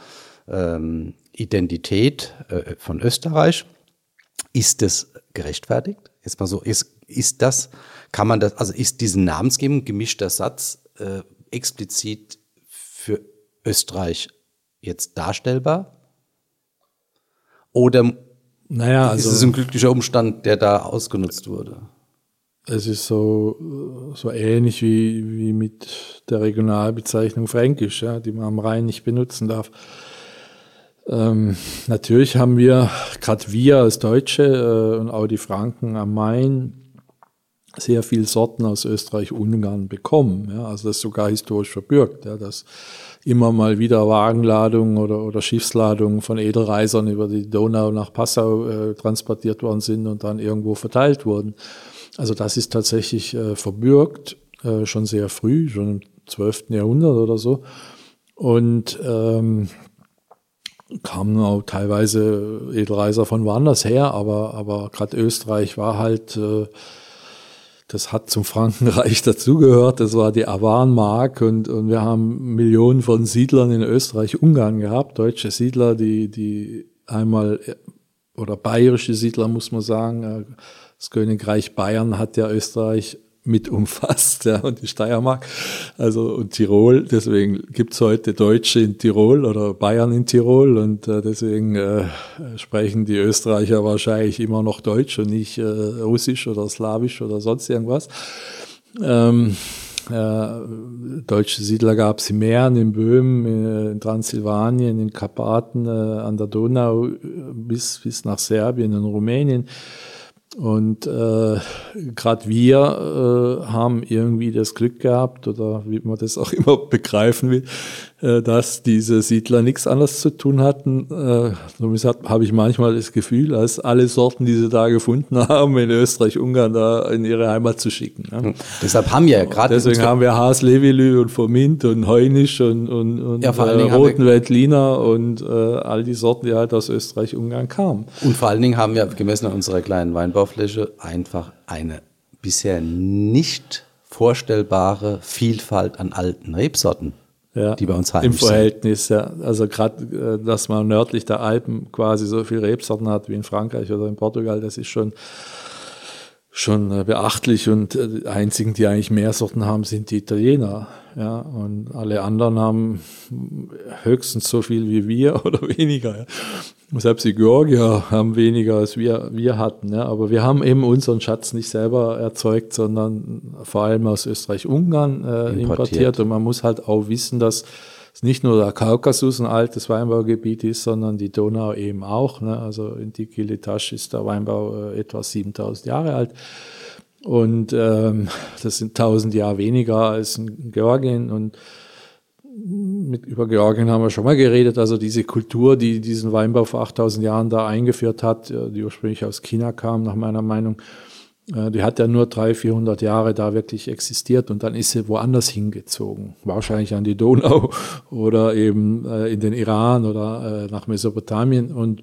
Identität von Österreich. Ist das gerechtfertigt? Jetzt mal so, ist das, kann man das, also ist diese Namensgebung gemischter Satz explizit für Österreich jetzt darstellbar? Oder ist es ein glücklicher Umstand, der da ausgenutzt wurde? Es ist so ähnlich wie mit der Regionalbezeichnung Fränkisch, ja, die man am Rhein nicht benutzen darf. Natürlich haben wir, gerade wir als Deutsche und auch die Franken am Main, sehr viel Sorten aus Österreich-Ungarn bekommen. Ja, also das ist sogar historisch verbürgt, ja, dass immer mal wieder Wagenladungen oder Schiffsladungen von Edelreisern über die Donau nach Passau transportiert worden sind und dann irgendwo verteilt wurden. Also das ist tatsächlich verbürgt, schon sehr früh, schon im 12. Jahrhundert oder so. Und kamen auch teilweise Edelreiser von woanders her, aber gerade Österreich war halt, das hat zum Frankenreich dazugehört, das war die Avarnmark und wir haben Millionen von Siedlern in Österreich-Ungarn gehabt, deutsche Siedler, die einmal, oder bayerische Siedler muss man sagen, das Königreich Bayern hat ja Österreich mit umfasst, ja, und die Steiermark, also und Tirol, deswegen gibt's heute Deutsche in Tirol oder Bayern in Tirol und deswegen sprechen die Österreicher wahrscheinlich immer noch Deutsch und nicht Russisch oder Slawisch oder sonst irgendwas. Deutsche Siedler gab es in Mähren, in Böhmen, in Transsilvanien, in Karpaten, an der Donau bis nach Serbien und Rumänien. Und gerade wir haben irgendwie das Glück gehabt, oder wie man das auch immer begreifen will, dass diese Siedler nichts anderes zu tun hatten. Habe ich manchmal das Gefühl, als alle Sorten, die sie da gefunden haben, in Österreich-Ungarn da in ihre Heimat zu schicken. Ja. Deshalb haben wir gerade... Deswegen haben wir Haas-Levelü und Formint und Heunisch und Roten Veltliner und all die Sorten, die halt aus Österreich-Ungarn kamen. Und vor allen Dingen haben wir gemessen an unserer kleinen Weinbaufläche einfach eine bisher nicht vorstellbare Vielfalt an alten Rebsorten, die bei uns heimisch im Verhältnis, sind. Ja. Also gerade, dass man nördlich der Alpen quasi so viele Rebsorten hat wie in Frankreich oder in Portugal, das ist schon beachtlich. Und die einzigen, die eigentlich mehr Sorten haben, sind die Italiener. Ja. Und alle anderen haben höchstens so viel wie wir oder weniger. Ja. Selbst die Georgier haben weniger, als wir hatten. Ja. Aber wir haben eben unseren Schatz nicht selber erzeugt, sondern vor allem aus Österreich-Ungarn importiert. Und man muss halt auch wissen, dass es nicht nur der Kaukasus ein altes Weinbaugebiet ist, sondern die Donau eben auch. Ne. Also in Diki-Litasch ist der Weinbau etwa 7000 Jahre alt. Und das sind 1000 Jahre weniger als in Georgien. Und über Georgien haben wir schon mal geredet, also diese Kultur, die diesen Weinbau vor 8000 Jahren da eingeführt hat, die ursprünglich aus China kam, nach meiner Meinung, die hat ja nur 300-400 Jahre da wirklich existiert und dann ist sie woanders hingezogen, wahrscheinlich an die Donau oder eben in den Iran oder nach Mesopotamien und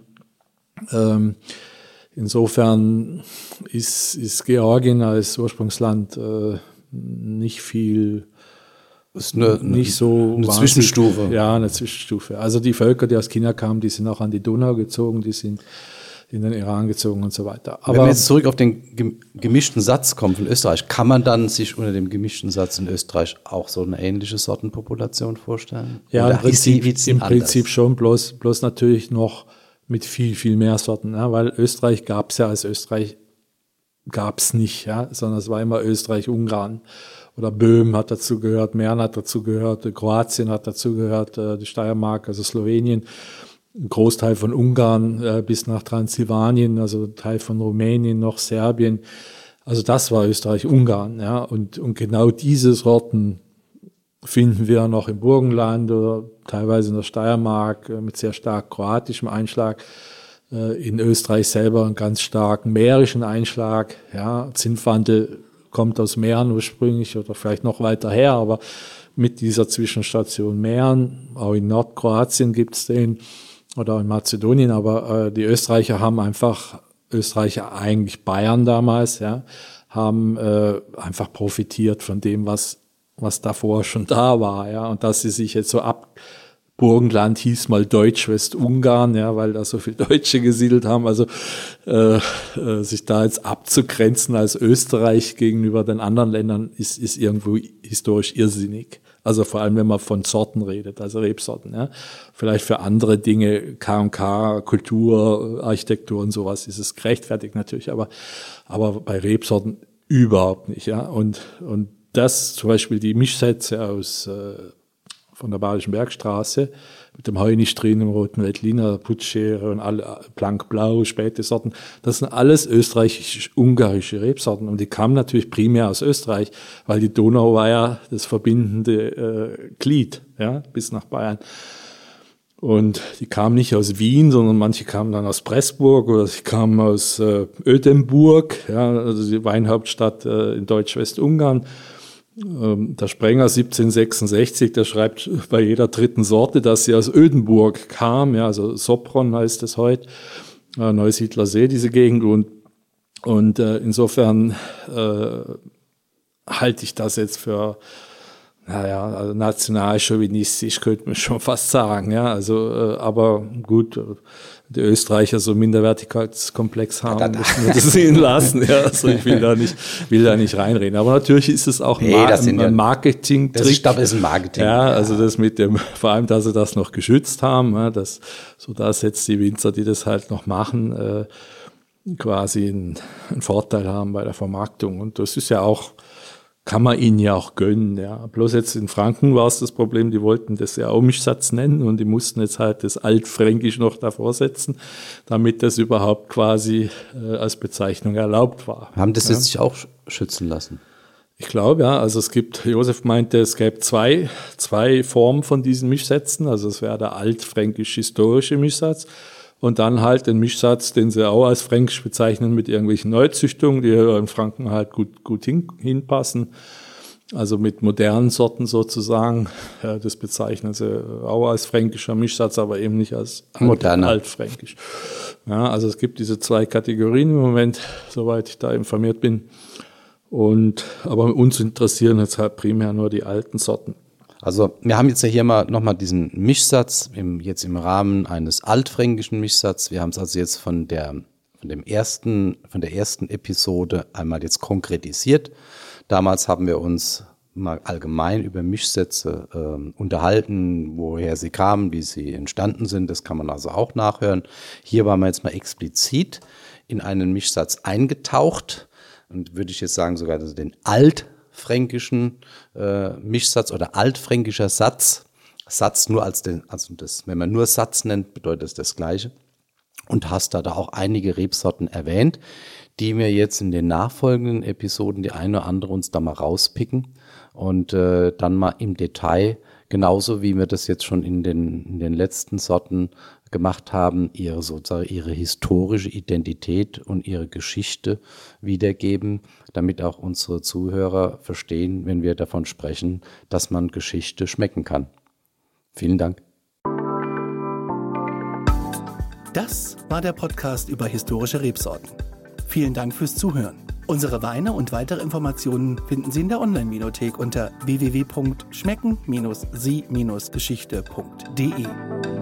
insofern ist Georgien als Ursprungsland nicht viel... Das ist nicht so eine Zwischenstufe. Ja, eine Zwischenstufe. Also die Völker, die aus China kamen, die sind auch an die Donau gezogen, die sind in den Iran gezogen und so weiter. Aber wenn wir jetzt zurück auf den gemischten Satz kommen von Österreich, kann man dann sich unter dem gemischten Satz in Österreich auch so eine ähnliche Sortenpopulation vorstellen? Ja, im Prinzip schon, bloß natürlich noch mit viel, viel mehr Sorten. Ja, weil Österreich gab es ja als Österreich gab es nicht, ja, sondern es war immer Österreich-Ungarn. Oder Böhmen hat dazu gehört, Mähren hat dazu gehört, Kroatien hat dazu gehört, die Steiermark, also Slowenien, ein Großteil von Ungarn bis nach Transsilvanien, also ein Teil von Rumänien, noch Serbien. Also das war Österreich-Ungarn. Ja. Und genau diese Sorten finden wir noch im Burgenland oder teilweise in der Steiermark mit sehr stark kroatischem Einschlag. In Österreich selber einen ganz starken mährischen Einschlag. Ja. Zinfandel kommt aus Mähren ursprünglich oder vielleicht noch weiter her, aber mit dieser Zwischenstation Mähren, auch in Nordkroatien gibt es den oder in Mazedonien, aber die Österreicher haben einfach, Österreicher eigentlich Bayern damals, ja, haben einfach profitiert von dem, was davor schon da war, ja, und dass sie sich jetzt so Burgenland hieß mal Deutsch-Westungarn, ja, weil da so viele Deutsche gesiedelt haben. Also sich da jetzt abzugrenzen als Österreich gegenüber den anderen Ländern ist irgendwo historisch irrsinnig. Also vor allem, wenn man von Sorten redet, also Rebsorten. Ja. Vielleicht für andere Dinge, K&K, Kultur, Architektur und sowas ist es gerechtfertigt natürlich, aber bei Rebsorten überhaupt nicht. Ja. Und das zum Beispiel die Mischsätze von der Badischen Bergstraße mit dem Heunisch drin, dem Roten Veltliner, Putschere und alle Blankblau, späte Sorten. Das sind alles österreichisch-ungarische Rebsorten und die kamen natürlich primär aus Österreich, weil die Donau war ja das verbindende Glied, ja, bis nach Bayern. Und die kamen nicht aus Wien, sondern manche kamen dann aus Pressburg oder sie kamen aus Ödenburg, ja, also die Weinhauptstadt in Deutsch-Westungarn. Der Sprenger 1766, der schreibt bei jeder dritten Sorte, dass sie aus Ödenburg kam, ja, also Sopron heißt es heute, Neusiedler See, diese Gegend, und insofern halte ich das jetzt für, also national-chauvinistisch könnte man schon fast sagen, ja, also, aber gut, die Österreicher so Minderwertigkeitskomplex haben, müssen wir das ihnen lassen, ja, also ich will da nicht reinreden, aber natürlich ist es auch ein Marketing-Trick. Ich glaube, es ist ein Marketing. Ja, also das mit dem, vor allem, dass sie das noch geschützt haben, ja, sodass jetzt die Winzer, die das halt noch machen, quasi einen Vorteil haben bei der Vermarktung und das ist ja auch kann man ihnen ja auch gönnen. Ja. Bloß jetzt in Franken war es das Problem, die wollten das ja auch Mischsatz nennen und die mussten jetzt halt das Altfränkisch noch davor setzen, damit das überhaupt quasi als Bezeichnung erlaubt war. Haben das jetzt sich auch schützen lassen? Ich glaube, ja. Also Josef meinte, es gäbe zwei Formen von diesen Mischsätzen. Also es wäre der altfränkisch-historische Mischsatz und dann halt den Mischsatz, den sie auch als fränkisch bezeichnen mit irgendwelchen Neuzüchtungen, die in Franken halt gut hinpassen. Also mit modernen Sorten sozusagen. Ja, das bezeichnen sie auch als fränkischer Mischsatz, aber eben nicht als altfränkisch. Ja, also es gibt diese zwei Kategorien im Moment, soweit ich da informiert bin. Aber uns interessieren jetzt halt primär nur die alten Sorten. Also wir haben jetzt ja hier nochmal diesen Mischsatz jetzt im Rahmen eines altfränkischen Mischsatzes. Wir haben es also jetzt von der ersten Episode einmal jetzt konkretisiert. Damals haben wir uns mal allgemein über Mischsätze unterhalten, woher sie kamen, wie sie entstanden sind. Das kann man also auch nachhören. Hier waren wir jetzt mal explizit in einen Mischsatz eingetaucht. Und würde ich jetzt sagen, sogar den altfränkischen Mischsatz oder altfränkischer Satz. Satz nur wenn man nur Satz nennt, bedeutet das Gleiche. Und hast da auch einige Rebsorten erwähnt, die wir jetzt in den nachfolgenden Episoden die eine oder andere uns da mal rauspicken und dann mal im Detail, genauso wie wir das jetzt schon in den letzten Sorten gemacht haben, ihre historische Identität und ihre Geschichte wiedergeben, damit auch unsere Zuhörer verstehen, wenn wir davon sprechen, dass man Geschichte schmecken kann. Vielen Dank. Das war der Podcast über historische Rebsorten. Vielen Dank fürs Zuhören. Unsere Weine und weitere Informationen finden Sie in der Online-Vinothek unter www.schmecken-sie-geschichte.de.